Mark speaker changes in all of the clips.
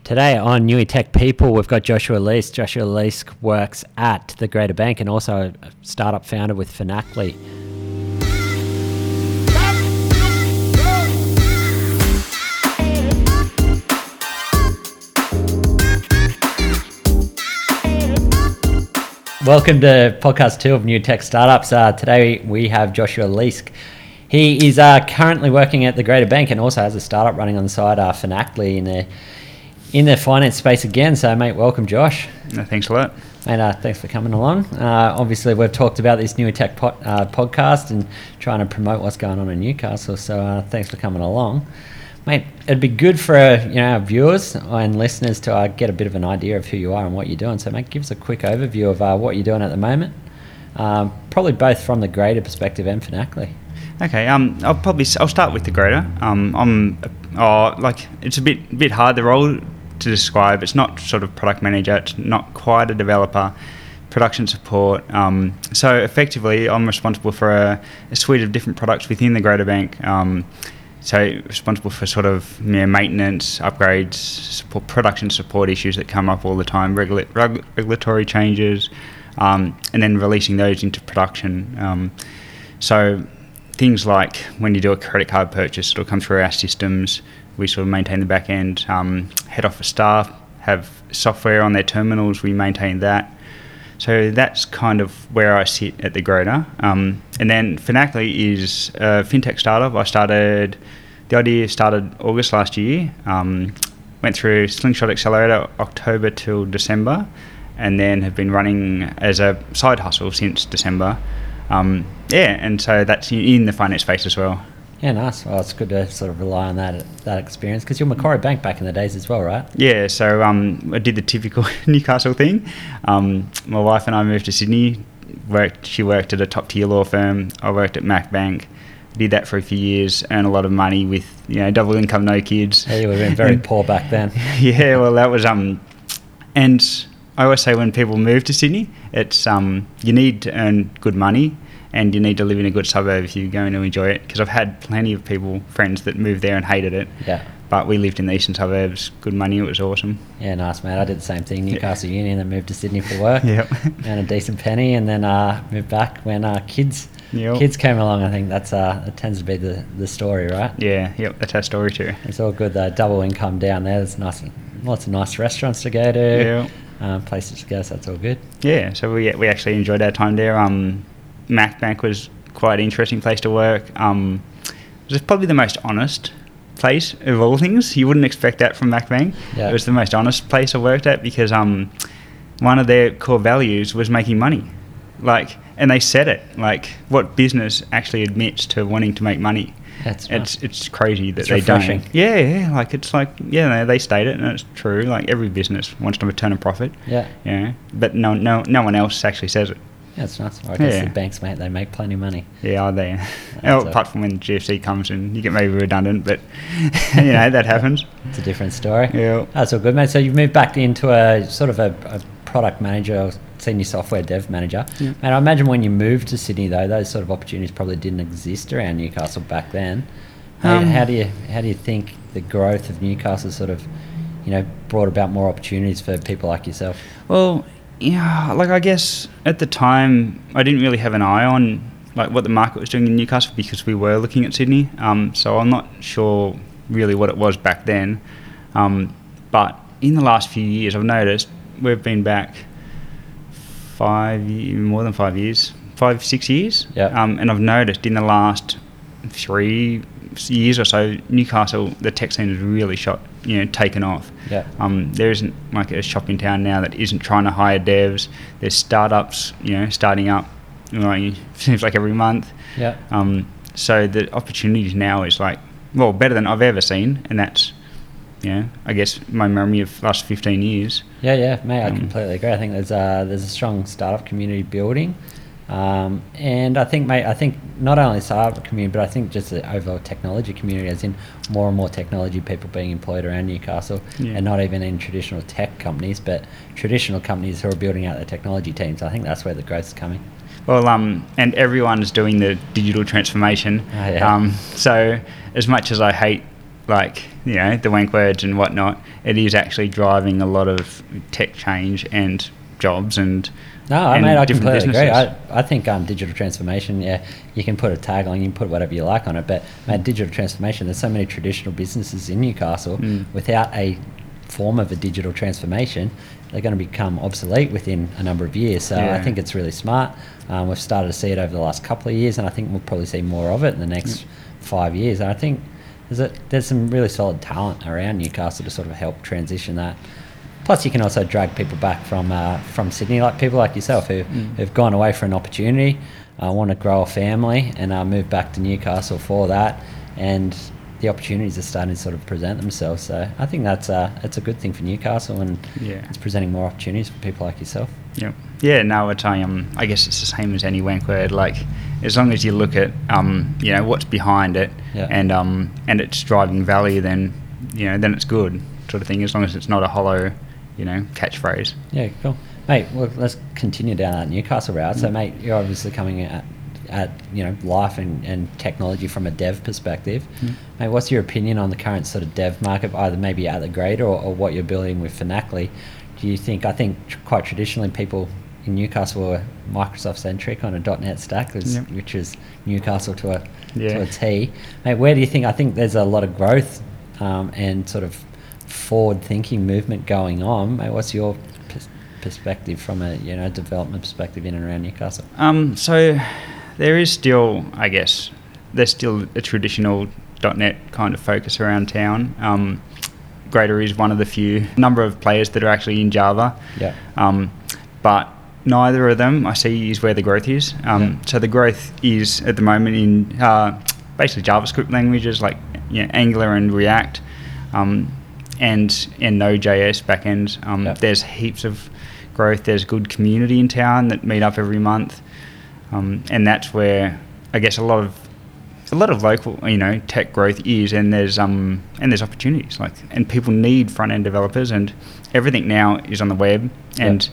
Speaker 1: Today on Newey Tech People, we've got Joshua Leask. Joshua Leask works at the Greater Bank and also a startup founder with Finacly. Welcome to podcast 2 of New Tech Startups. Today we have Joshua Leask. He is currently working at the Greater Bank and also has a startup running on the side, Finacly, in the finance space again. So, mate, welcome, Josh.
Speaker 2: Thanks a lot.
Speaker 1: And thanks for coming along. Obviously, we've talked about this Newey Tech podcast and trying to promote what's going on in Newcastle. So, thanks for coming along. Mate, it'd be good for our viewers and listeners to get a bit of an idea of who you are and what you're doing. So, mate, give us a quick overview of what you're doing at the moment. Probably both from the Greater perspective and Finacly.
Speaker 2: Okay, I'll start with the Greater. It's a bit hard, the role to describe. It's not sort of product manager. It's not quite a developer. Production support. So effectively, I'm responsible for a suite of different products within the Greater Bank. So responsible for sort of maintenance, upgrades, support, production support issues that come up all the time, regulatory changes, and then releasing those into production. So things like when you do a credit card purchase, it'll come through our systems. We sort of maintain the back end. Head office staff have software on their terminals. We maintain that. So that's kind of where I sit at the Greater. And then Finacly is a fintech startup. The idea started August last year. Went through Slingshot Accelerator October till December, and then have been running as a side hustle since December. And so that's in the finance space as well.
Speaker 1: Yeah, nice. Well, it's good to sort of rely on that experience because you're Macquarie Bank back in the days as well, right?
Speaker 2: Yeah, so I did the typical Newcastle thing. My wife and I moved to Sydney. She worked at a top tier law firm. I worked at Mac Bank. Did that for a few years, earned a lot of money with double income, no kids.
Speaker 1: Yeah, you would have been very poor back then.
Speaker 2: Yeah, well, that was and I always say when people move to Sydney, it's you need to earn good money. And you need to live in a good suburb if you're going to enjoy it. Because I've had plenty of friends that moved there and hated it. Yeah. But we lived in the eastern suburbs, good money, it was awesome.
Speaker 1: Yeah, nice, mate. I did the same thing. Newcastle Union, then moved to Sydney for work.
Speaker 2: Yep.
Speaker 1: Earned a decent penny, and then moved back when kids came along. I think that tends to be the story, right?
Speaker 2: Yeah, that's our story too.
Speaker 1: It's all good. Double income down there. There's lots of nice restaurants to go to. Yeah. Places to go. So that's all good.
Speaker 2: Yeah. So we actually enjoyed our time there. Mac Bank was quite an interesting place to work. It was probably the most honest place of all things. You wouldn't expect that from Mac Bank. Yeah. It was the most honest place I worked at because one of their core values was making money. And they said it. What business actually admits to wanting to make money? It's crazy that they
Speaker 1: refreshing.
Speaker 2: Don't. Yeah. They state it, and it's true. Every business wants to return a profit. Yeah. Yeah. But no one else actually says it.
Speaker 1: Yeah, it's nice. I guess the banks, mate, they make plenty of money.
Speaker 2: Yeah, are they? Apart from when the GFC comes and you get maybe redundant, but that happens.
Speaker 1: It's a different story.
Speaker 2: Yeah.
Speaker 1: That's all good, mate. So you've moved back into a sort of a product manager or senior software dev manager. Yeah. And I imagine when you moved to Sydney, though, those sort of opportunities probably didn't exist around Newcastle back then. How do you think the growth of Newcastle sort of, brought about more opportunities for people like yourself?
Speaker 2: Well, yeah, I guess at the time I didn't really have an eye on what the market was doing in Newcastle because we were looking at Sydney. So I'm not sure really what it was back then. But in the last few years, I've noticed we've been back more than 5 years, 6 years. Yeah. And I've noticed in the last 3 years or so, Newcastle, the tech scene has really taken off. Yeah. There isn't a shop in town now that isn't trying to hire devs. There's startups, starting up. Seems like every month. Yeah. So the opportunities now is better than I've ever seen, and that's, I guess my memory of the last 15 years.
Speaker 1: Yeah, mate, I completely agree. I think there's a strong startup community building. And I think not only the startup community, but I think just the overall technology community, as in more and more technology people being employed around Newcastle, and not even in traditional tech companies, but traditional companies who are building out their technology teams. I think that's where the growth is coming.
Speaker 2: Well, and everyone's doing the digital transformation. So as much as I hate like, you know, the wank words and whatnot, it is actually driving a lot of tech change and jobs and
Speaker 1: I
Speaker 2: different
Speaker 1: completely agree.
Speaker 2: businesses.
Speaker 1: I think digital transformation, yeah, you can put a tag on, you can put whatever you like on it, but digital transformation, there's so many traditional businesses in Newcastle, without a form of a digital transformation, they're going to become obsolete within a number of years. So I think it's really smart. We've started to see it over the last couple of years, and I think we'll probably see more of it in the next 5 years. And I think there's some really solid talent around Newcastle to sort of help transition that. Plus, you can also drag people back from Sydney, like people like yourself who've gone away for an opportunity, want to grow a family, and move back to Newcastle for that. And the opportunities are starting to sort of present themselves. So I think it's a good thing for Newcastle, and it's presenting more opportunities for people like yourself.
Speaker 2: Yeah. No, I guess it's the same as any wank word. Like, as long as you look at you know, what's behind it, and it's driving value, then then it's good, sort of thing. As long as it's not a hollow, catchphrase.
Speaker 1: Yeah, cool, mate. Well, let's continue down that Newcastle route. So, mate, you're obviously coming at life and technology from a dev perspective. Mate, what's your opinion on the current sort of dev market, either maybe at the Greater or what you're building with Finacly? Do you think, I think quite traditionally people in Newcastle were Microsoft centric on a .NET stack, which is Newcastle to a T. Mate, where do you think, I think there's a lot of growth and sort of forward thinking movement going on. Mate, what's your perspective from a development perspective in and around Newcastle?
Speaker 2: So there is still, I guess, there's still a traditional .NET kind of focus around town. Greater is one of the few number of players that are actually in Java. But neither of them I see is where the growth is. So the growth is at the moment in basically JavaScript languages like Angular and React, and Node.js backend. There's heaps of growth. There's a good community in town that meet up every month. And that's where I guess a lot of local tech growth is, and there's opportunities, and people need front end developers, and everything now is on the web, and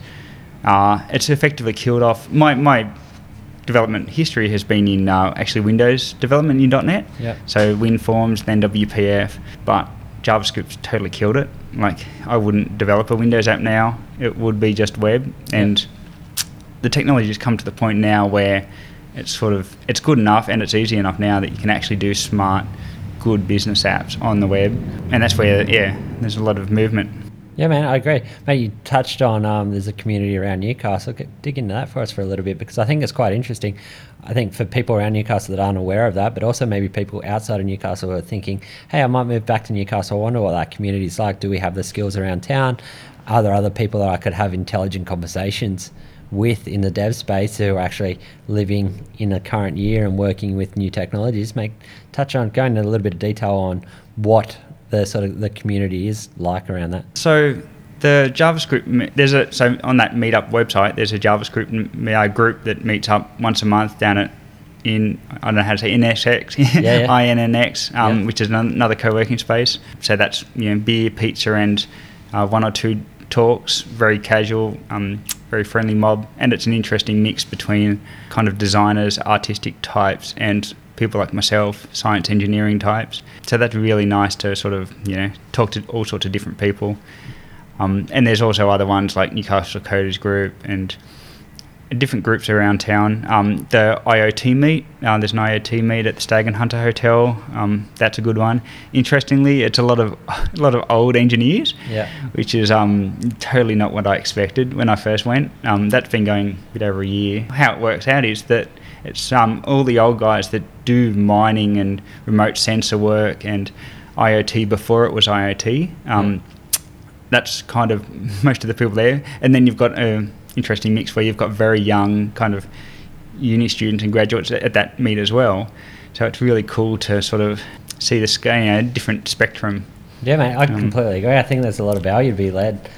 Speaker 2: it's effectively killed off. My development history has been in actually Windows development in .NET, so WinForms, then WPF, but JavaScript's totally killed it. Like, I wouldn't develop a Windows app now; it would be just web, and the technology has come to the point now where it's good enough and it's easy enough now that you can actually do smart, good business apps on the web, and that's where there's a lot of movement.
Speaker 1: Yeah, man, I agree. Mate, you touched on there's a community around Newcastle. Dig into that for us for a little bit, because I think it's quite interesting. I think for people around Newcastle that aren't aware of that, but also maybe people outside of Newcastle who are thinking, hey, I might move back to Newcastle. I wonder what that community is like. Do we have the skills around town? Are there other people that I could have intelligent conversations with in the dev space who are actually living in the current year and working with new technologies? Touch on, go into a little bit of detail on what the sort of the community is like around that.
Speaker 2: So the JavaScript, so on that Meetup website, there's a JavaScript group that meets up once a month down at I don't know how to say, INNX, INNX, which is another co-working space. So that's beer, pizza, and one or two talks, very casual, very friendly mob, and it's an interesting mix between kind of designers, artistic types, and people like myself, science engineering types. So that's really nice to sort of talk to all sorts of different people. And there's also other ones like Newcastle Coders Group and different groups around town. The IoT meet, there's an IoT meet at the Stag and Hunter Hotel. That's a good one. Interestingly, it's a lot of old engineers, which is totally not what I expected when I first went. That's been going a bit over a year. How it works out is that it's all the old guys that do mining and remote sensor work and IoT before it was IoT. That's kind of most of the people there. And then you've got an interesting mix where you've got very young kind of uni students and graduates at that meet as well. So it's really cool to sort of see this different spectrum.
Speaker 1: Yeah, mate, I completely agree. I think there's a lot of value to be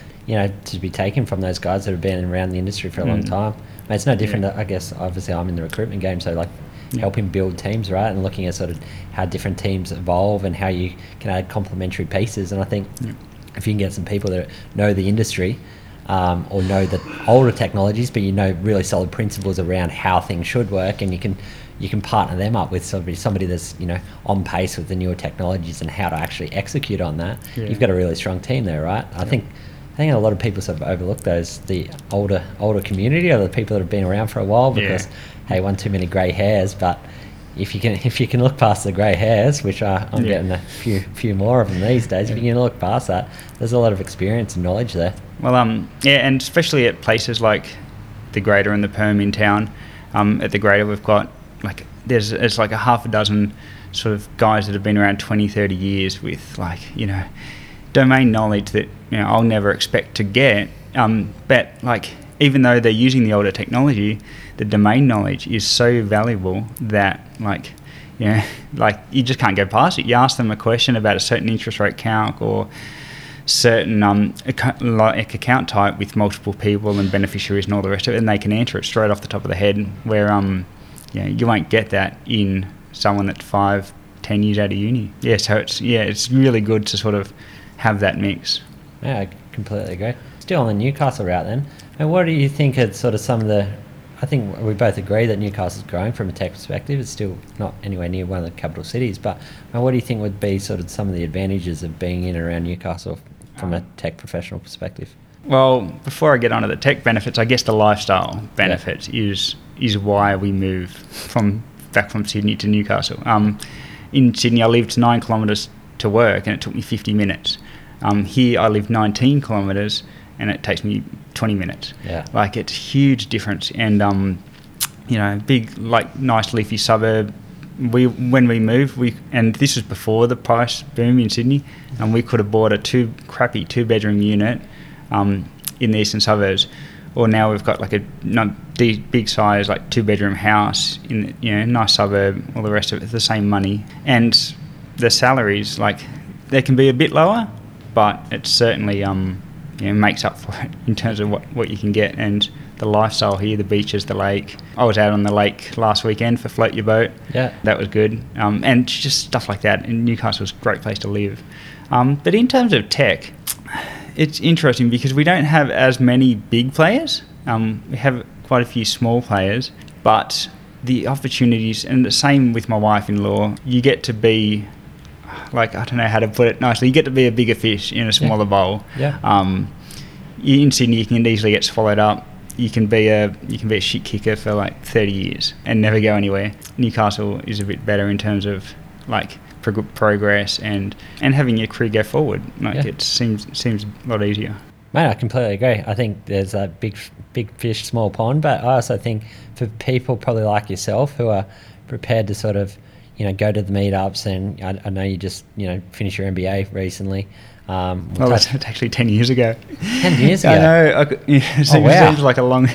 Speaker 1: to be taken from those guys that have been around the industry for a long time. Mate, it's no different. I guess obviously I'm in the recruitment game, so helping build teams, right, and looking at sort of how different teams evolve and how you can add complementary pieces. And I think if you can get some people that know the industry or know the older technologies, but really solid principles around how things should work, and you can you can partner them up with somebody that's, you know, on pace with the newer technologies and how to actually execute on that.
Speaker 2: Yeah.
Speaker 1: You've got a really strong team there, right? I think a lot of people sort of overlook the older community, or the people that have been around for a while, because hey, one too many grey hairs. But if you can look past the grey hairs, which I'm getting a few more of them these days, if you can look past that, there's a lot of experience and knowledge there.
Speaker 2: Well, and especially at places like the Greater and the Perm in town. At the Greater, we've got it's like a half a dozen sort of guys that have been around 20, 30 years with, like, you know, domain knowledge that, you know, I'll never expect to get. But like, even though they're using the older technology, the domain knowledge is so valuable that, like, you know, like, you just can't go past it. You ask them a question about a certain interest rate calc or certain account type with multiple people and beneficiaries and all the rest of it, and they can answer it straight off the top of the head, where you know, you won't get that in someone that's 5-10 years out of uni. So it's really good to sort of have that mix.
Speaker 1: Yeah, I completely agree. Still on the Newcastle route then, and what do you think are sort of some of the, I think we both agree that Newcastle's growing from a tech perspective. It's still not anywhere near one of the capital cities, but what do you think would be sort of some of the advantages of being in and around Newcastle from a tech professional perspective?
Speaker 2: Well, before I get onto the tech benefits, I guess the lifestyle benefits is why we moved back from Sydney to Newcastle. In Sydney, I lived 9 kilometres to work, and it took me 50 minutes. Here, I live 19 kilometres, and it takes me 20 minutes.
Speaker 1: Yeah.
Speaker 2: Like, it's a huge difference. And, you know, big, like, nice leafy suburb. When we moved, and this was before the price boom in Sydney, and we could have bought a crappy 2-bedroom unit in the eastern suburbs, or now we've got like a big size, like 2-bedroom house in, you know, nice suburb, all the rest of it, the same money. And the salaries, like, they can be a bit lower, but it certainly you know, makes up for it in terms of what you can get. And the lifestyle here, the beaches, the lake. I was out on the lake last weekend for Float Your Boat.
Speaker 1: Yeah,
Speaker 2: that was good. And just stuff like that. And Newcastle's a great place to live. But in terms of tech, it's interesting because we don't have as many big players. We have quite a few small players, but the opportunities, and the same with my wife-in-law, you get to be, like, I don't know how to put it nicely, you get to be a bigger fish in a smaller bowl.
Speaker 1: Yeah.
Speaker 2: In Sydney, you can easily get swallowed up. You can be a shit kicker for like 30 years and never go anywhere. Newcastle is a bit better in terms of, like, progress and having your career go forward. Like, it seems a lot easier.
Speaker 1: Mate, I completely agree. I think there's a big fish, small pond, but I also think for people probably like yourself who are prepared to sort of, you know, go to the meetups, and I know you just, you know, finished your MBA recently.
Speaker 2: Well, that's actually 10 years ago.
Speaker 1: 10 years ago?
Speaker 2: I know. It seems like a long...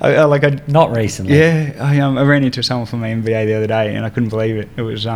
Speaker 1: Not recently.
Speaker 2: Yeah, I ran into someone from my MBA the other day, and I couldn't believe it. It was,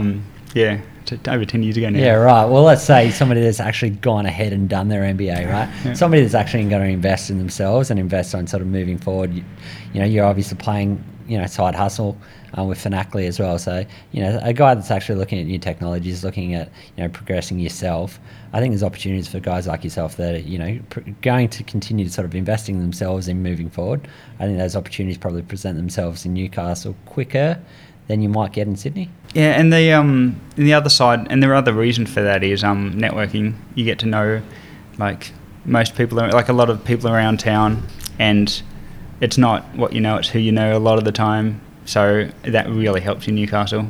Speaker 2: over 10 years ago now.
Speaker 1: Yeah, right. Well, let's say somebody that's actually gone ahead and done their MBA, right? Yeah. Somebody that's actually going to invest in themselves and invest on sort of moving forward. You know, you're obviously playing, you know, side hustle with Finacly as well. So, you know, a guy that's actually looking at new technologies, looking at, you know, progressing yourself. I think there's opportunities for guys like yourself that are, you know, going to continue to sort of investing in themselves and moving forward. I think those opportunities probably present themselves in Newcastle quicker than you might get in Sydney.
Speaker 2: Yeah, and the other side, and the other reason for that is networking. You get to know, like, most people, like a lot of people around town, and it's not what you know, it's who you know a lot of the time. So that really helps in Newcastle.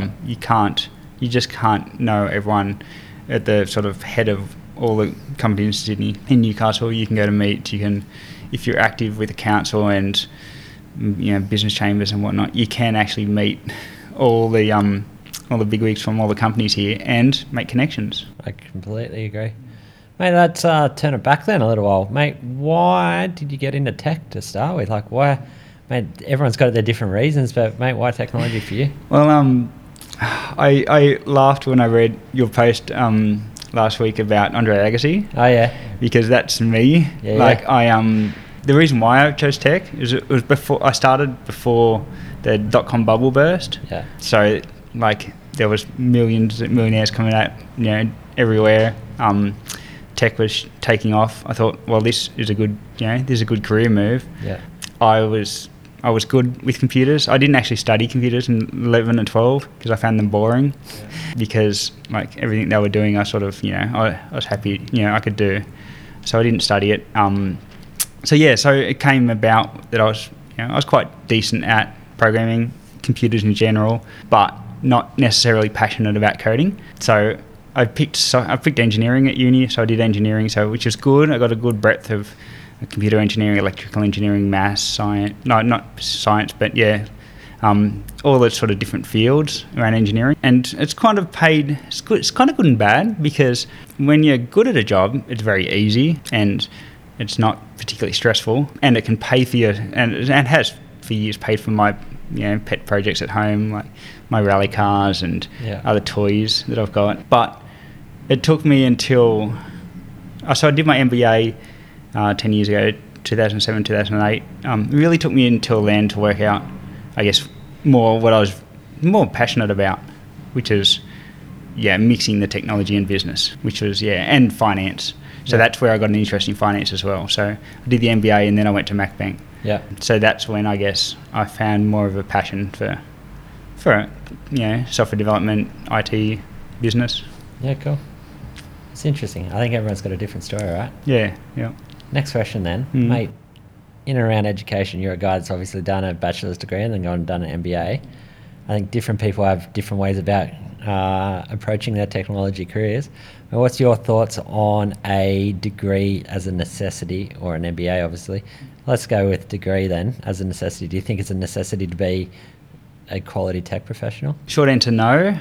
Speaker 2: You just can't know everyone at the sort of head of all the companies in Sydney. In Newcastle, you can go to meet. You can, if you're active with the council and, you know, business chambers and whatnot, you can actually meet all the bigwigs from all the companies here and make connections.
Speaker 1: I completely agree. Mate, let's turn it back then a little while. Mate, why did you get into tech to start with? Like, why? Mate, everyone's got their different reasons, but mate, why technology for you?
Speaker 2: Well, I laughed when I read your post last week about Andre Agassi.
Speaker 1: Oh yeah,
Speaker 2: because that's me.
Speaker 1: Yeah,
Speaker 2: like
Speaker 1: yeah.
Speaker 2: The reason why I chose tech is it was before the .com bubble burst.
Speaker 1: Yeah.
Speaker 2: So, like, there was millions of millionaires coming out, you know, everywhere. Tech was taking off. I thought, well, this is a good career move.
Speaker 1: Yeah.
Speaker 2: I was I was good with computers. I didn't actually study computers in 11 and 12 because I found them boring. Because like everything they were doing, I sort of, I was happy, I could do. So I didn't study it. So it came about that I was quite decent at programming, computers in general, but not necessarily passionate about coding. So I picked engineering at uni, so I did engineering, which is good. I got a good breadth of computer engineering, electrical engineering, maths, science. No, not science, but all those sort of different fields around engineering. And it's kind of paid. It's kind of good and bad, because when you're good at a job, it's very easy and it's not particularly stressful, and it can pay for you, and it has for years paid for my pet projects at home, like my rally cars and other toys that I've got. But it took me until I did my MBA 10 years ago, 2007, 2008. It really took me until then to work out, I guess, more what I was more passionate about, which is mixing the technology and business, which was and finance. So that's where I got an interest in finance as well. So I did the MBA and then I went to MacBank. Yeah. So that's when I guess I found more of a passion for software development, IT, business.
Speaker 1: Yeah, cool. It's interesting. I think everyone's got a different story, right?
Speaker 2: Yeah.
Speaker 1: Next question then, mate. In and around education, you're a guy that's obviously done a bachelor's degree and then gone and done an MBA. I think different people have different ways about approaching their technology careers. And what's your thoughts on a degree as a necessity, or an MBA obviously? Let's go with degree then as a necessity. Do you think it's a necessity to be a quality tech professional?
Speaker 2: Short answer, no.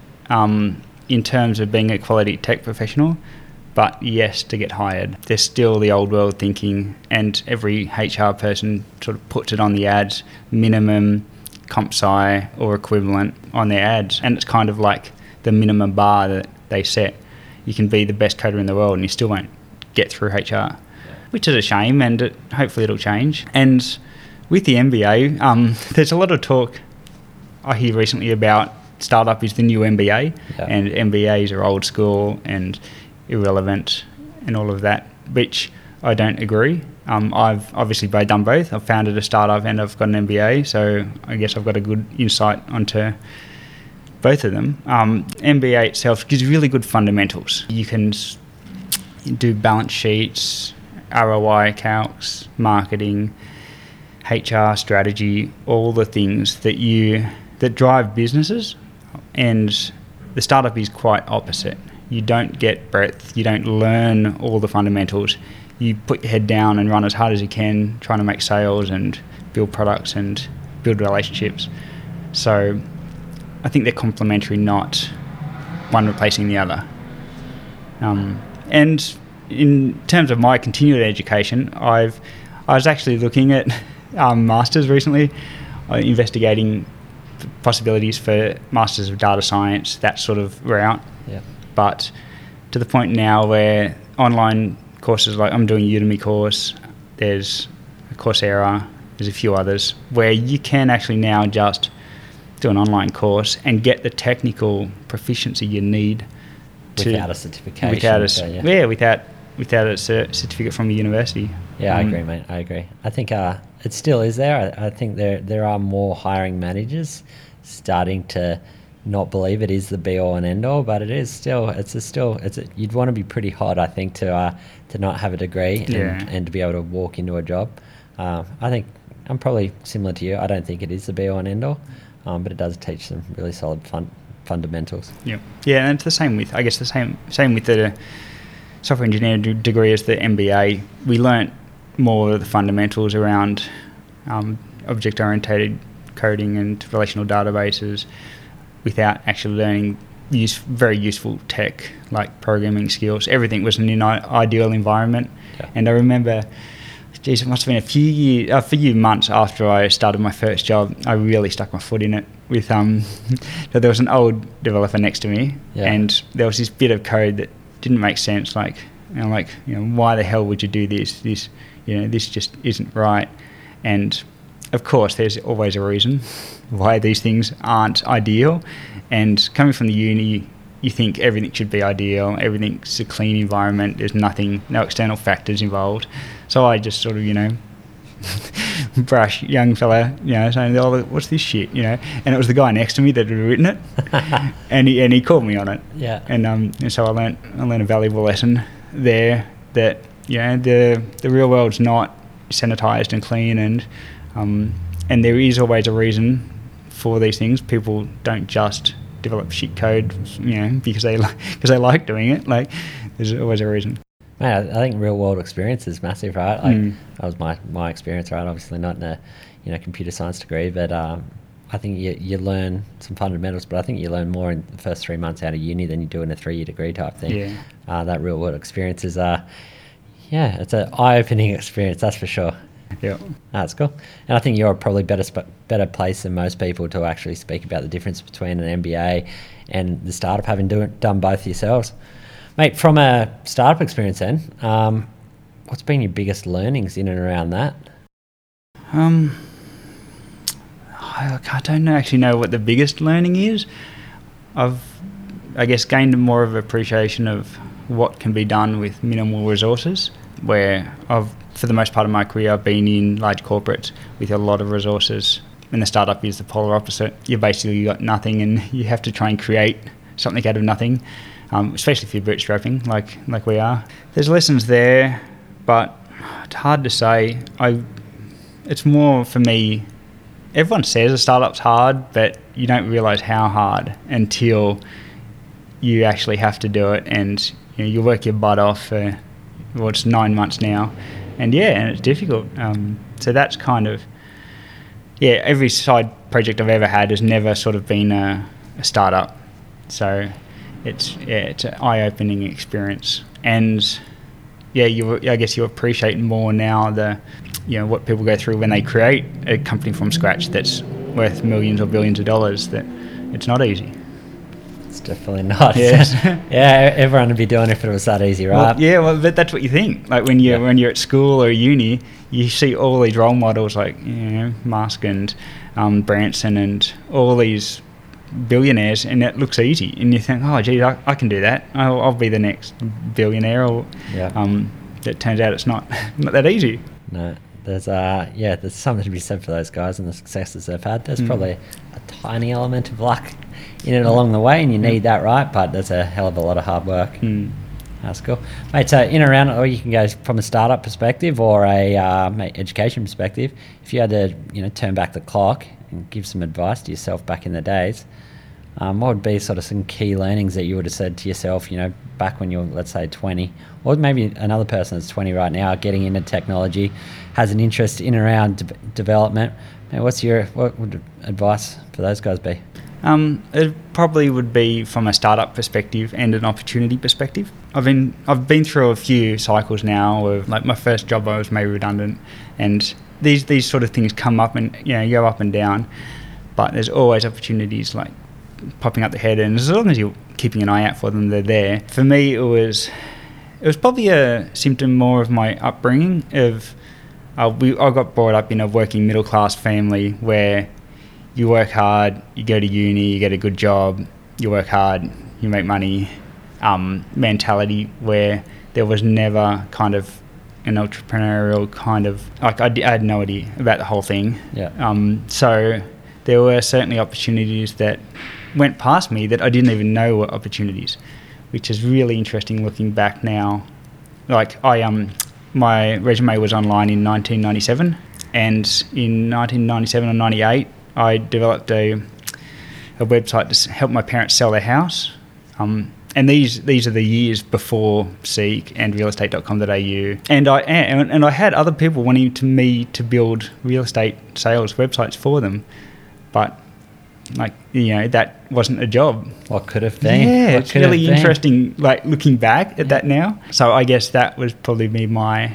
Speaker 2: In terms of being a quality tech professional, but yes, to get hired. There's still the old world thinking, and every HR person sort of puts it on the ads, minimum comp sci or equivalent on their ads, and it's kind of like the minimum bar that they set. You can be the best coder in the world and you still won't get through HR, which is a shame, and hopefully it'll change. And with the MBA, there's a lot of talk I hear recently about startup is the new MBA, and MBAs are old school and irrelevant and all of that, which I don't agree. I've obviously done both. I've founded a startup and I've got an MBA, so I guess I've got a good insight onto both of them. MBA itself gives really good fundamentals. You can do balance sheets, ROI calcs, marketing, HR strategy, all the things that drive businesses. And the startup is quite opposite. You don't get breadth. You don't learn all the fundamentals. You put your head down and run as hard as you can, trying to make sales and build products and build relationships. So I think they're complementary, not one replacing the other. And in terms of my continued education, I was actually looking at masters recently, investigating possibilities for masters of data science, that sort of route. Yeah. But to the point now where online courses, like I'm doing a Udemy course, there's a Coursera, there's a few others, where you can actually now just do an online course and get the technical proficiency you need
Speaker 1: without a certification.
Speaker 2: Without a certificate from a university.
Speaker 1: Yeah, I agree, mate. I agree. I think it still is there. I think there are more hiring managers starting to not believe it is the be all and end all, but it is still. You'd want to be pretty hot, I think, to not have a degree and to be able to walk into a job. I think I'm probably similar to you. I don't think it is the be all and end all, but it does teach some really solid fundamentals. Yeah,
Speaker 2: and it's the same with the software engineering degree as the MBA. We learnt more of the fundamentals around object-oriented coding and relational databases without actually learning very useful tech like programming skills. Everything was in an ideal environment. Yeah. And I remember, it must have been a few months after I started my first job, I really stuck my foot in it with so there was an old developer next to me, and there was this bit of code that didn't make sense, why the hell would you do this? This just isn't right. And of course there's always a reason why these things aren't ideal, and coming from the uni you think everything should be ideal, everything's a clean environment, there's no external factors involved. So I just sort of brash young fella, saying, "Oh, what's this shit?" And it was the guy next to me that had written it, and he called me on it.
Speaker 1: Yeah.
Speaker 2: And so I learnt a valuable lesson there that the real world's not sanitized and clean, and there is always a reason for these things. People don't just develop shit code, because they like doing it. Like, there's always a reason.
Speaker 1: Man, I think real world experience is massive, right? That was my experience, right? Obviously not in a computer science degree, but I think you learn some fundamentals, but I think you learn more in the first 3 months out of uni than you do in a 3-year degree type thing.
Speaker 2: Yeah.
Speaker 1: That real world experience is it's an eye-opening experience, that's for sure.
Speaker 2: Yeah,
Speaker 1: that's cool. And I think you're probably better placed than most people to actually speak about the difference between an MBA and the startup, having done both yourselves. Mate, from a startup experience then, what's been your biggest learnings in and around that?
Speaker 2: I don't actually know what the biggest learning is. I've, I guess, gained more of an appreciation of what can be done with minimal resources, where for the most part of my career, I've been in large corporates with a lot of resources, and the startup is the polar opposite. You've basically got nothing, and you have to try and create something out of nothing. Especially if you're bootstrapping like we are. There's lessons there, but it's hard to say. It's more for me, everyone says a startup's hard, but you don't realise how hard until you actually have to do it, and you work your butt off for, it's 9 months now, and it's difficult. So that's kind of, every side project I've ever had has never sort of been a startup. So it's an eye-opening experience, and I guess you appreciate more now what people go through when they create a company from scratch that's worth millions or billions of dollars. That it's not easy.
Speaker 1: It's definitely not.
Speaker 2: Yes.
Speaker 1: Everyone would be doing it if it was that easy, right?
Speaker 2: But that's what you think. Like when you're at school or uni, you see all these role models like Musk and Branson and all these billionaires, and it looks easy, and you think, oh geez, I can do that. I'll be the next billionaire. That turns out it's not that easy.
Speaker 1: No, there's something to be said for those guys and the successes they've had. There's probably a tiny element of luck in it along the way, and you need that, right? But there's a hell of a lot of hard work. That's cool, mate. So in and around, or you can go from a startup perspective or a education perspective. If you had to turn back the clock and give some advice to yourself back in the days, what would be sort of some key learnings that you would have said to yourself, back when you were, let's say, 20, or maybe another person that's 20 right now, getting into technology, has an interest in and around development? What would advice for those guys be?
Speaker 2: It probably would be from a startup perspective and an opportunity perspective. I've been through a few cycles now of, like, my first job I was made redundant, and these sort of things come up and go up and down, but there's always opportunities like popping up the head, and as long as you're keeping an eye out for them, they're there. For me, it was probably a symptom more of my upbringing. I got brought up in a working middle class family where you work hard, you go to uni, you get a good job, you work hard, you make money. Mentality where there was never kind of an entrepreneurial kind of, like, I had no idea about the whole thing. So there were certainly opportunities that went past me that I didn't even know were opportunities, which is really interesting looking back now. Like, my resume was online in 1997, and in 1997 or 98 I developed a website to help my parents sell their house. And these are the years before Seek and realestate.com.au. And I had other people wanting me to build real estate sales websites for them, but that wasn't a job.
Speaker 1: What could have been?
Speaker 2: Yeah, it's really interesting, like, looking back at that now. So I guess that was probably my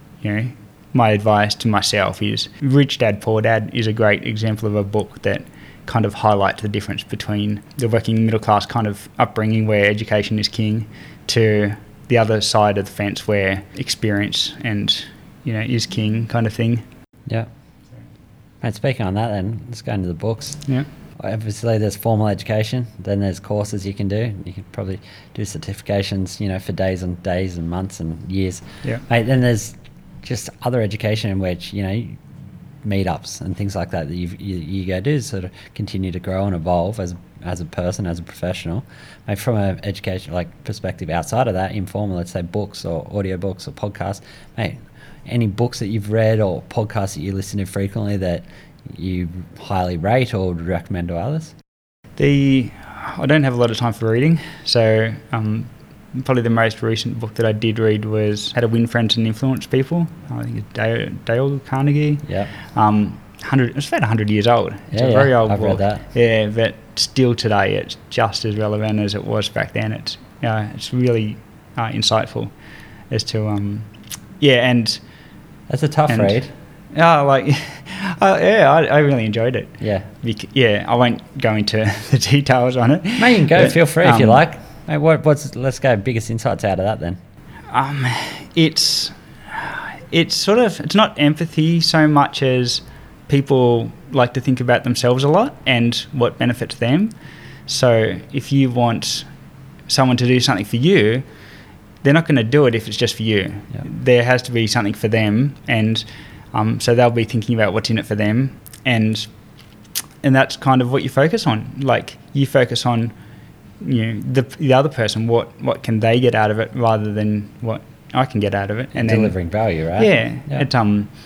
Speaker 2: advice to myself is Rich Dad, Poor Dad is a great example of a book that kind of highlights the difference between the working middle class kind of upbringing where education is king to the other side of the fence where experience and is king kind of thing.
Speaker 1: Yeah. And speaking on that, then let's go into the books.
Speaker 2: Yeah.
Speaker 1: Obviously, there's formal education. Then there's courses you can do. You can probably do certifications, for days and days and months and years.
Speaker 2: Yeah.
Speaker 1: Mate, then there's just other education in which meetups and things like that you go do to sort of continue to grow and evolve as a person, as a professional. Mate, from an education perspective outside of that, informal, let's say books or audiobooks or podcasts, mate, any books that you've read or podcasts that you listen to frequently that you highly rate or would recommend to others?
Speaker 2: I don't have a lot of time for reading, so probably the most recent book that I did read was How to Win Friends and Influence People. I think it's Dale Carnegie.
Speaker 1: Yeah.
Speaker 2: It's about 100 years old. It's a very old book.
Speaker 1: I've read that.
Speaker 2: Yeah, but still today it's just as relevant as it was back then. It's really insightful as to and
Speaker 1: that's a tough read.
Speaker 2: I really enjoyed it.
Speaker 1: Yeah.
Speaker 2: I won't go into the details on it.
Speaker 1: Mate, you can go. Feel free if you like. Mate, let's go biggest insights out of that then.
Speaker 2: It's not empathy so much as people like to think about themselves a lot and what benefits them. So if you want someone to do something for you, they're not going to do it if it's just for you.
Speaker 1: Yeah.
Speaker 2: There has to be something for them, and so they'll be thinking about what's in it for them, and that's kind of what you focus on. Like, you focus on the other person, what can they get out of it rather than what I can get out of it, and
Speaker 1: delivering value, right?
Speaker 2: Yeah. It's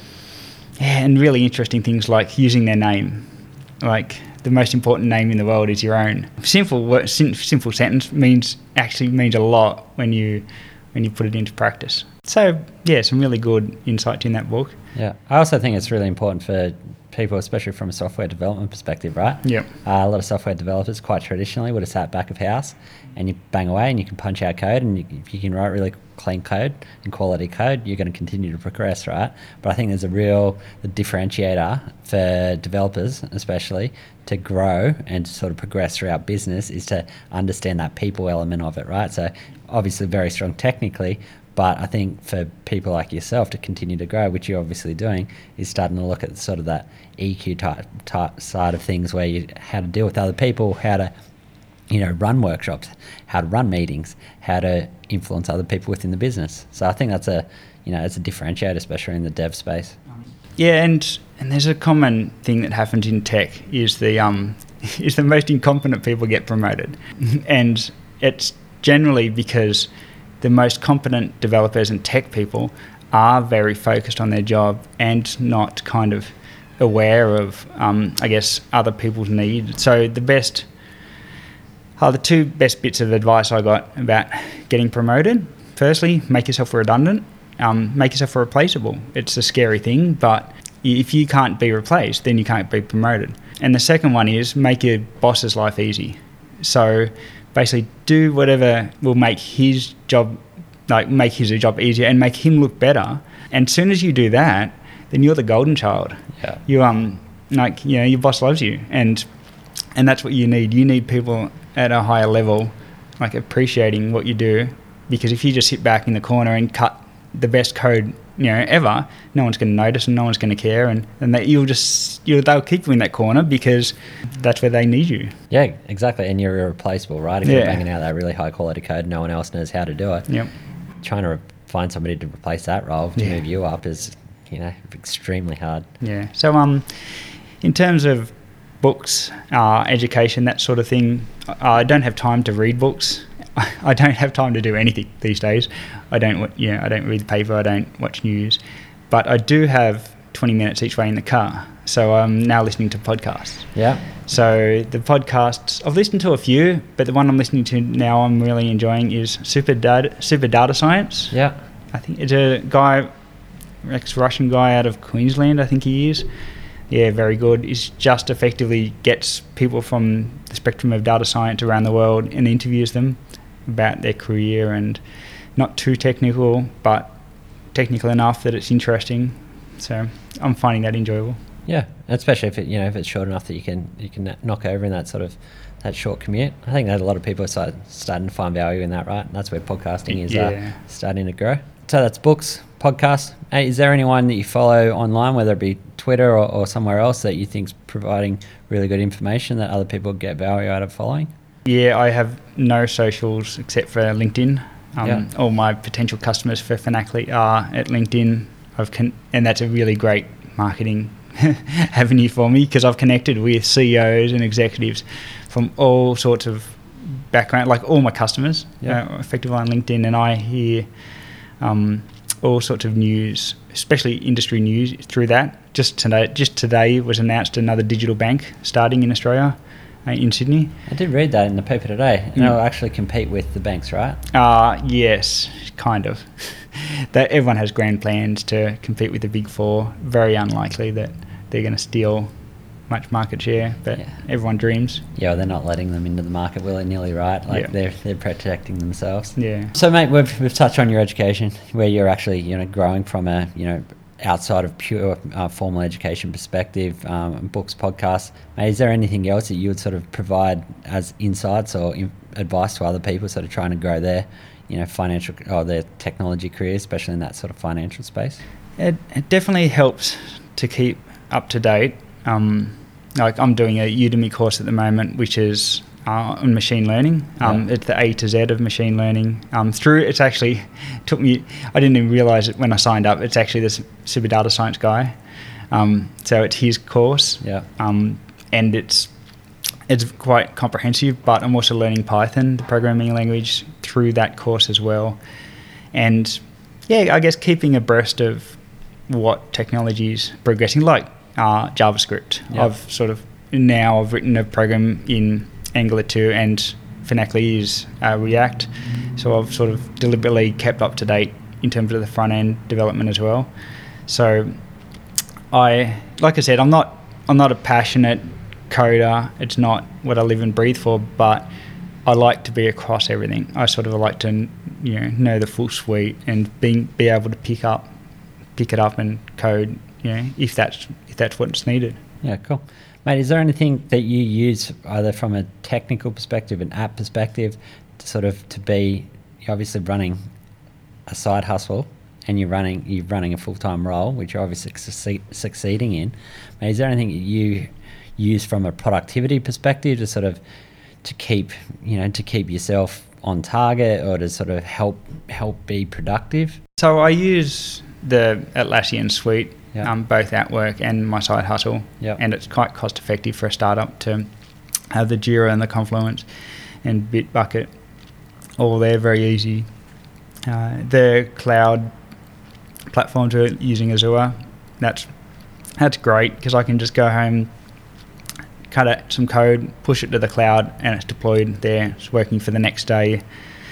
Speaker 2: and really interesting things like using their name. Like, the most important name in the world is your own. Simple sentence means a lot when you put it into practice. So yeah, some really good insight in that book.
Speaker 1: Yeah, I also think it's really important for people, especially from a software development perspective, right?
Speaker 2: Yeah.
Speaker 1: A lot of software developers quite traditionally would have sat back of house and you bang away and you can punch out code, and if you can write really clean code and quality code, you're going to continue to progress, right? But I think there's the differentiator for developers, especially, to grow and to sort of progress throughout business is to understand that people element of it, right? So obviously very strong technically, but I think for people like yourself to continue to grow, which you're obviously doing, is starting to look at sort of that EQ type side of things, where how to deal with other people, how to run workshops, how to run meetings, how to influence other people within the business. So I think that's it's a differentiator, especially in the dev space.
Speaker 2: Yeah, and there's a common thing that happens in tech is the most incompetent people get promoted, and it's generally because the most competent developers and tech people are very focused on their job and not kind of aware of, other people's needs. So the two best bits of advice I got about getting promoted: firstly, make yourself redundant, make yourself replaceable. It's a scary thing, but if you can't be replaced, then you can't be promoted. And the second one is make your boss's life easy. So basically do whatever will make his job easier and make him look better. And as soon as you do that, then you're the golden child.
Speaker 1: Yeah.
Speaker 2: Your boss loves you, and that's what you need. You need people at a higher level, like, appreciating what you do, because if you just sit back in the corner and cut the best code ever, no one's going to notice and no one's going to care, and they'll keep you in that corner because that's where they need you.
Speaker 1: Yeah, exactly. And you're irreplaceable, right? If you're banging out that really high quality code, no one else knows how to do it.
Speaker 2: Yep.
Speaker 1: Trying to find somebody to replace that role to move you up is extremely hard.
Speaker 2: Yeah. So in terms of books, education, that sort of thing, I don't have time to read books. I don't have time to do anything these days. I don't read the paper, I don't watch news, but I do have 20 minutes each way in the car. So I'm now listening to podcasts.
Speaker 1: Yeah.
Speaker 2: So the podcasts, I've listened to a few, but the one I'm listening to now I'm really enjoying is Super Data Science.
Speaker 1: Yeah.
Speaker 2: I think it's a guy, ex-Russian guy out of Queensland, I think he is. Yeah, very good. He just effectively gets people from the spectrum of data science around the world and interviews them about their career, and not too technical, but technical enough that it's interesting. So I'm finding that enjoyable.
Speaker 1: Yeah, especially if it's short enough that you can knock over in that sort of that short commute. I think that a lot of people are starting to find value in that, right? And that's where podcasting is starting to grow. So that's books, podcasts. Hey, is there anyone that you follow online, whether it be Twitter or somewhere else, that you think's providing really good information that other people get value out of following?
Speaker 2: Yeah, I have no socials except for LinkedIn. All my potential customers for Finacly are at LinkedIn. And that's a really great marketing avenue for me, because I've connected with CEOs and executives from all sorts of background, like all my customers, effectively on LinkedIn, and I hear all sorts of news, especially industry news, through that. Just today was announced another digital bank starting in Australia, in Sydney.
Speaker 1: I did read that in the paper today, and it'll actually compete with the banks, right?
Speaker 2: Yes, kind of. That everyone has grand plans to compete with the Big Four. Very unlikely that they're going to steal much market share, but everyone dreams.
Speaker 1: Yeah, well, they're not letting them into the market willy-nilly, right? Like they're protecting themselves.
Speaker 2: Yeah.
Speaker 1: So, mate, we've touched on your education, where you're actually growing from a outside of pure formal education perspective, books, podcasts. Mate, is there anything else that you would sort of provide as insights or advice to other people sort of trying to grow their financial or their technology career, especially in that sort of financial space?
Speaker 2: It definitely helps to keep up to date. Like I'm doing a Udemy course at the moment, which is on machine learning. It's the A to Z of machine learning. It's actually took me. I didn't even realise it when I signed up. It's actually this super data science guy. So it's his course. Yeah. And it's quite comprehensive. But I'm also learning Python, the programming language, through that course as well. And I guess keeping abreast of what technology is progressing, like JavaScript. I've written a program in Angular 2 and Finacly use React, so I've sort of deliberately kept up to date in terms of the front end development as well. So like I said, I'm not a passionate coder. It's not what I live and breathe for, but I like to be across everything. I sort of like to know the full suite and be able to pick it up and code if that's what's needed.
Speaker 1: Yeah, cool. Mate, is there anything that you use either from a technical perspective, an app perspective, to be obviously running a side hustle and you're running a full-time role, which you're obviously succeeding in? Mate, is there anything that you use from a productivity perspective to keep yourself on target or to sort of help be productive?
Speaker 2: So I use the Atlassian suite. Both at work and my side hustle, and it's quite cost effective for a startup to have the Jira and the Confluence and Bitbucket all there, very easy. The cloud platforms are using Azure. That's great because I can just go home, cut out some code, push it to the cloud, and it's deployed there. It's working for the next day.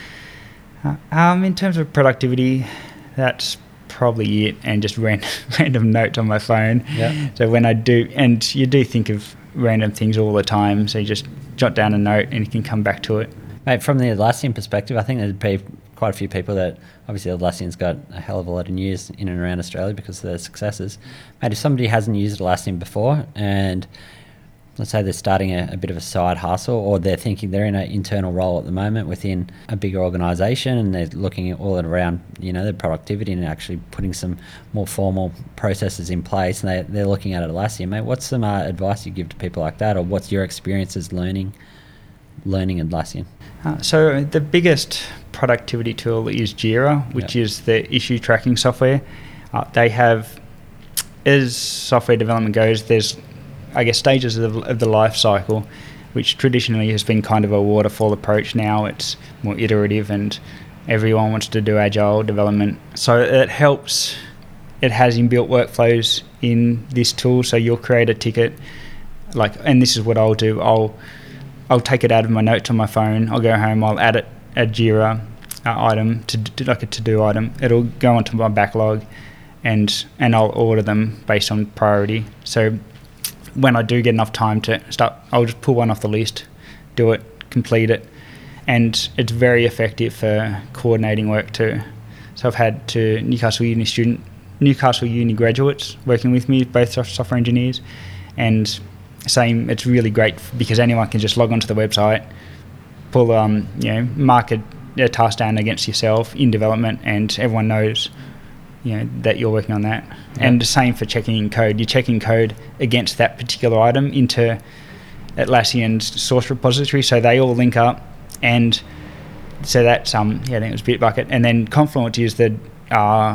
Speaker 2: In terms of productivity, that's probably it, and just random notes on my phone. So when I do, and you do think of random things all the time, so you just jot down a note and you can come back to it.
Speaker 1: Mate, from the Atlassian perspective, I think there'd be quite a few people that obviously Atlassian's got a hell of a lot of news in and around Australia because of their successes. Mate, if somebody hasn't used Atlassian before and let's say they're starting a bit of a side hustle, or they're thinking they're in an internal role at the moment within a bigger organisation and they're looking at all around, their productivity and actually putting some more formal processes in place, and they're looking at Atlassian. Mate, what's some advice you give to people like that, or what's your experiences learning Atlassian?
Speaker 2: So the biggest productivity tool is Jira, which is the issue tracking software. They have, as software development goes, there's stages of the life cycle, which traditionally has been kind of a waterfall approach. Now it's more iterative and everyone wants to do agile development. So it helps. It has inbuilt workflows in this tool. So you'll create a ticket, and this is what I'll do. I'll take it out of my notes on my phone. I'll go home. I'll add a Jira item like a to-do item. It'll go onto my backlog, and I'll order them based on priority. So when I do get enough time to start, I'll just pull one off the list, do it, complete it, and it's very effective for coordinating work too. So I've had Newcastle Uni graduates working with me, both software engineers, and same. It's really great because anyone can just log onto the website, pull mark a task down against yourself in development, and everyone knows that you're working on that. And the same for checking in code. You're checking code against that particular item into Atlassian's source repository, so they all link up. And so that's I think it was Bitbucket, and then Confluence is the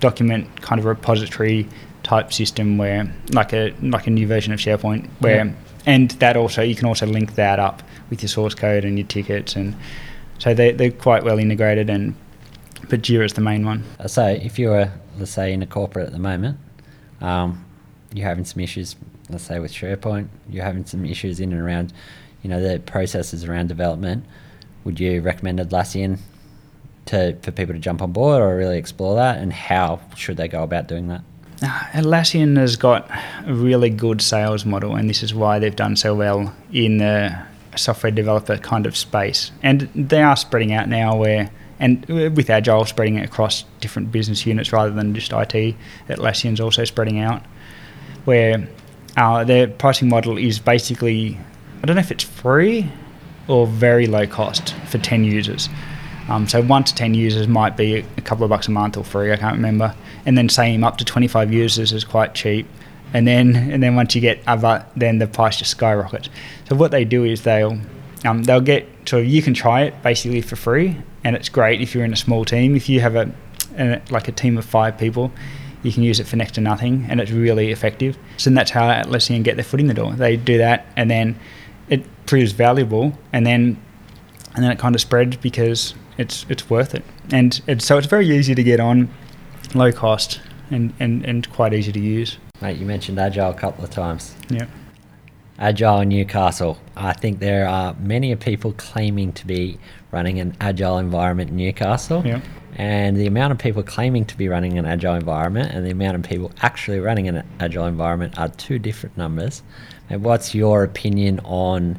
Speaker 2: document kind of repository type system where like a new version of SharePoint where and that also you can also link that up with your source code and your tickets, and so they're quite well integrated, but Jira's the main one.
Speaker 1: So if you're, let's say, in a corporate at the moment, you're having some issues, let's say with SharePoint, you're having some issues in and around, the processes around development, would you recommend Atlassian for people to jump on board or really explore that, and how should they go about doing that?
Speaker 2: Atlassian has got a really good sales model, and this is why they've done so well in the software developer kind of space. And they are spreading out now and with Agile spreading it across different business units rather than just IT, Atlassian's also spreading out, where their pricing model is basically, I don't know if it's free or very low cost for 10 users. So 1 to 10 users might be a couple of bucks a month or free, I can't remember. And then same up to 25 users is quite cheap. And then once you get other, then the price just skyrockets. So what they do is they'll get, so you can try it basically for free, and it's great if you're in a small team. If you have a team of 5 people, you can use it for next to nothing, and it's really effective. So that's how Atlassian get their foot in the door. They do that, and then it proves valuable, and then it kind of spreads because it's worth it. And so it's very easy to get on, low cost, and quite easy to use.
Speaker 1: Mate, you mentioned Agile a couple of times.
Speaker 2: Yeah.
Speaker 1: Agile in Newcastle. I think there are many people claiming to be running an Agile environment in Newcastle.
Speaker 2: Yeah.
Speaker 1: And the amount of people claiming to be running an Agile environment and the amount of people actually running an Agile environment are two different numbers. And what's your opinion on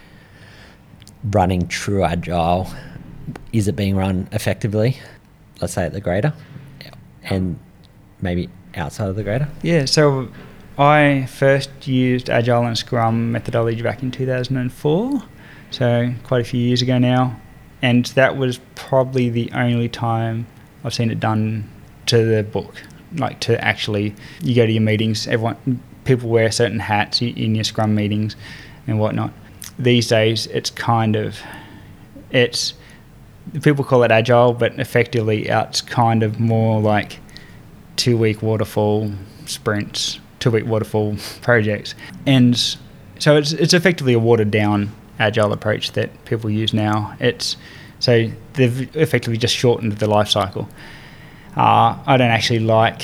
Speaker 1: running true Agile? Is it being run effectively, let's say at the Greater, and maybe outside of the Greater?
Speaker 2: Yeah, so I first used Agile and Scrum methodology back in 2004, so quite a few years ago now, and that was probably the only time I've seen it done to the book, like to actually, you go to your meetings, people wear certain hats in your Scrum meetings and whatnot. These days people call it Agile, but effectively it's kind of more like 2-week waterfall sprints, 2-week waterfall projects. And so it's effectively a watered down Agile approach that people use now. So they've effectively just shortened the life cycle. I don't actually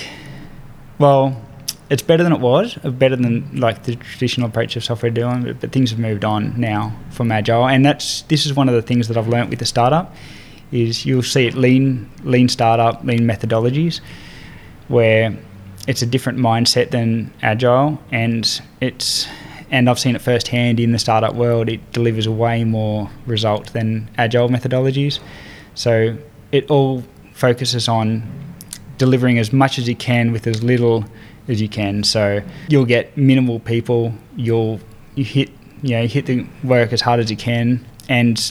Speaker 2: it's better than it was, better than like the traditional approach of software doing, but things have moved on now from Agile, and this is one of the things that I've learnt with the startup, is you'll see it lean startup, lean methodologies, where it's a different mindset than Agile, and I've seen it firsthand in the startup world. It delivers way more result than Agile methodologies. So it all focuses on delivering as much as you can with as little as you can. So you'll get minimal people. You hit the work as hard as you can and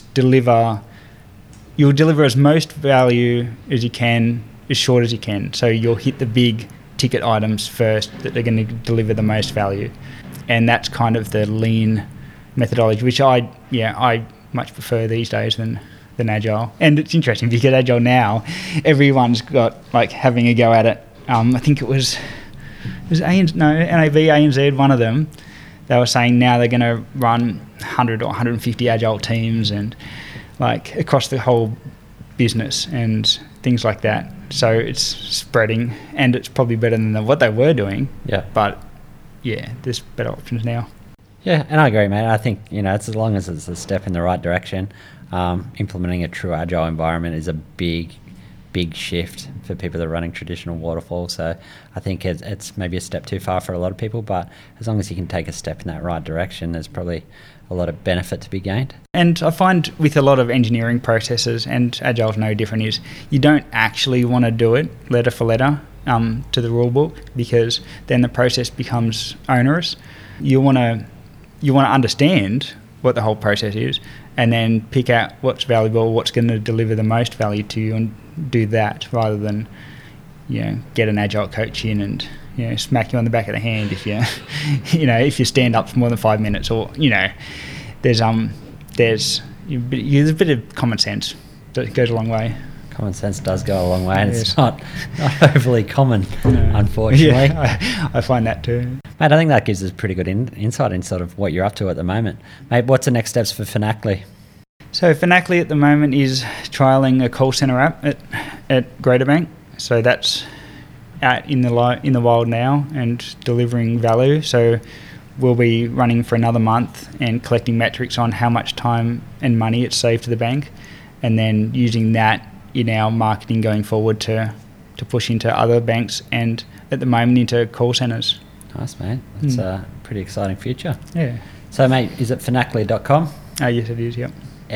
Speaker 2: you'll deliver as most value as you can, as short as you can. So you'll hit the big ticket items first that are going to deliver the most value. And that's kind of the lean methodology, which I much prefer these days than Agile. And it's interesting because Agile now, everyone's got like having a go at it. I think it was NAB, ANZ, one of them. They were saying now they're going to run 100 or 150 Agile teams and like across the whole business and things like that. So it's spreading, and it's probably better than what they were doing.
Speaker 1: Yeah.
Speaker 2: But yeah, there's better options now.
Speaker 1: Yeah, and I agree, mate. I think, it's as long as it's a step in the right direction. Implementing a true Agile environment is a big shift for people that are running traditional waterfall. So I think it's maybe a step too far for a lot of people, but as long as you can take a step in that right direction, there's probably a lot of benefit to be gained. And
Speaker 2: I find with a lot of engineering processes, and Agile's no different, is you don't actually want to do it letter for letter to the rule book, because then the process becomes onerous. You want to understand what the whole process is, and then pick out what's valuable, what's going to deliver the most value to you, and do that rather than get an Agile coach in and smack you on the back of the hand if you if you stand up for more than 5 minutes, or there's a bit of common sense that goes a long way.
Speaker 1: Common sense does go a long way, and
Speaker 2: Yes.
Speaker 1: it's not overly common,
Speaker 2: No.
Speaker 1: unfortunately.
Speaker 2: Yeah, I find that too.
Speaker 1: Mate, I think that gives us pretty good insight in sort of what you're up to at the moment. Mate, what's the next steps for Finacly?
Speaker 2: So Finacly at the moment is trialling a call centre app at Greater Bank. So that's out in the wild now and delivering value. So we'll be running for another month and collecting metrics on how much time and money it's saved to the bank, and then using that in our marketing going forward to push into other banks and at the moment into call centres.
Speaker 1: Nice, mate. That's a pretty exciting future.
Speaker 2: Yeah.
Speaker 1: So, mate, is it finacly.com?
Speaker 2: Yes, it is, yep.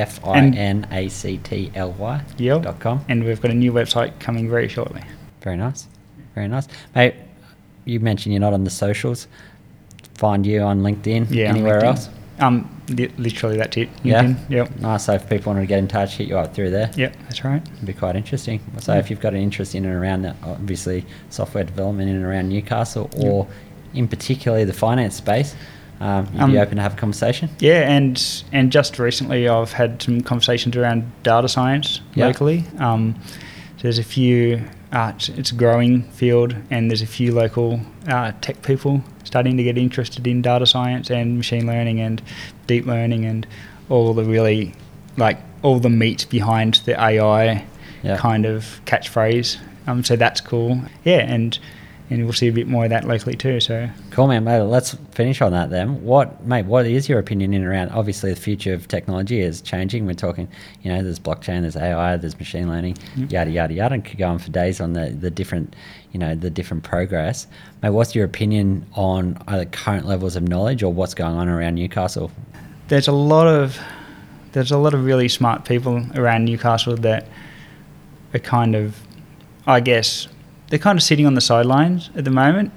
Speaker 1: FINACTLY.com.
Speaker 2: Yep. And we've got a new website coming very shortly.
Speaker 1: Very nice. Very nice. Mate, you mentioned you're not on the socials. Find you on LinkedIn,
Speaker 2: Yeah, on
Speaker 1: anywhere
Speaker 2: LinkedIn.
Speaker 1: else?
Speaker 2: Literally that's it.
Speaker 1: Yeah?
Speaker 2: LinkedIn. Yep.
Speaker 1: Nice. So if people wanted to get in touch, hit you up through there.
Speaker 2: Yep, that's right.
Speaker 1: It'd be quite interesting. So if you've got an interest in and around that, obviously software development in and around Newcastle, or in particularly the finance space, you'd be open to have a conversation?
Speaker 2: Yeah, and just recently I've had some conversations around data science locally. There's a few, it's a growing field, and there's a few local tech people starting to get interested in data science and machine learning and deep learning and all the really, all the meat behind the AI kind of catchphrase. So that's cool. Yeah, and we'll see a bit more of that locally too. So
Speaker 1: cool, man. Mate, let's finish on that then. What is your opinion in and around? Obviously, the future of technology is changing. We're talking, there's blockchain, there's AI, there's machine learning, yada yada yada. And could go on for days on the different, the different progress. Mate, what's your opinion on either current levels of knowledge or what's going on around Newcastle?
Speaker 2: There's a lot of really smart people around Newcastle that are kind of, I guess, they're kind of sitting on the sidelines at the moment,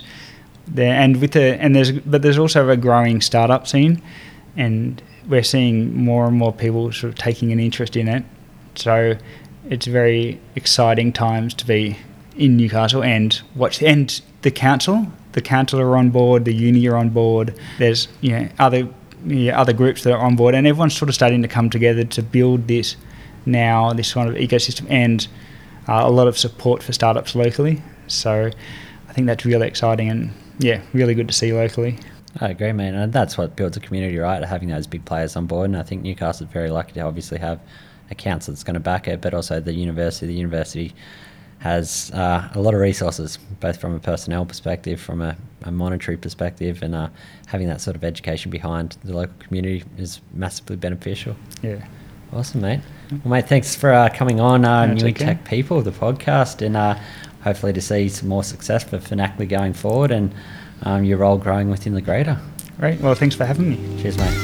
Speaker 2: but there's also a growing startup scene, and we're seeing more and more people sort of taking an interest in it. So it's very exciting times to be in Newcastle and the council are on board, the uni are on board. There's other groups that are on board, and everyone's sort of starting to come together to build this sort of ecosystem and a lot of support for startups locally. So I think that's really exciting and really good to see locally.
Speaker 1: I agree, man. And that's what builds a community, right? Having those big players on board. And I think Newcastle is very lucky to obviously have a council that's going to back it, but also the university. The university has a lot of resources, both from a personnel perspective, from a monetary perspective, and having that sort of education behind the local community is massively beneficial.
Speaker 2: Yeah.
Speaker 1: Awesome, mate. Well, mate, thanks for coming on New
Speaker 2: okay.
Speaker 1: Tech People, the podcast, and hopefully to see some more success for Finacly going forward and your role growing within the Greater.
Speaker 2: Great. Well, thanks for having me.
Speaker 1: Cheers, mate.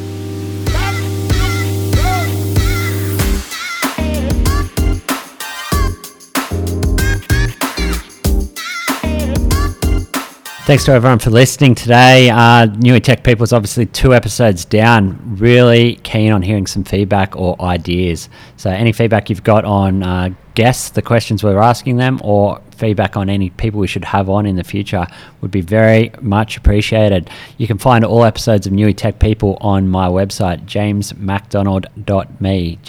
Speaker 1: Thanks to everyone for listening today. New Tech People is obviously 2 episodes down. Really keen on hearing some feedback or ideas. So any feedback you've got on guests, the questions we're asking them, or feedback on any people we should have on in the future would be very much appreciated. You can find all episodes of New Tech People on my website, jamesmacdonald.me,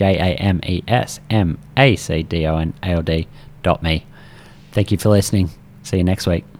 Speaker 1: JamesMacdonald.me. Thank you for listening. See you next week.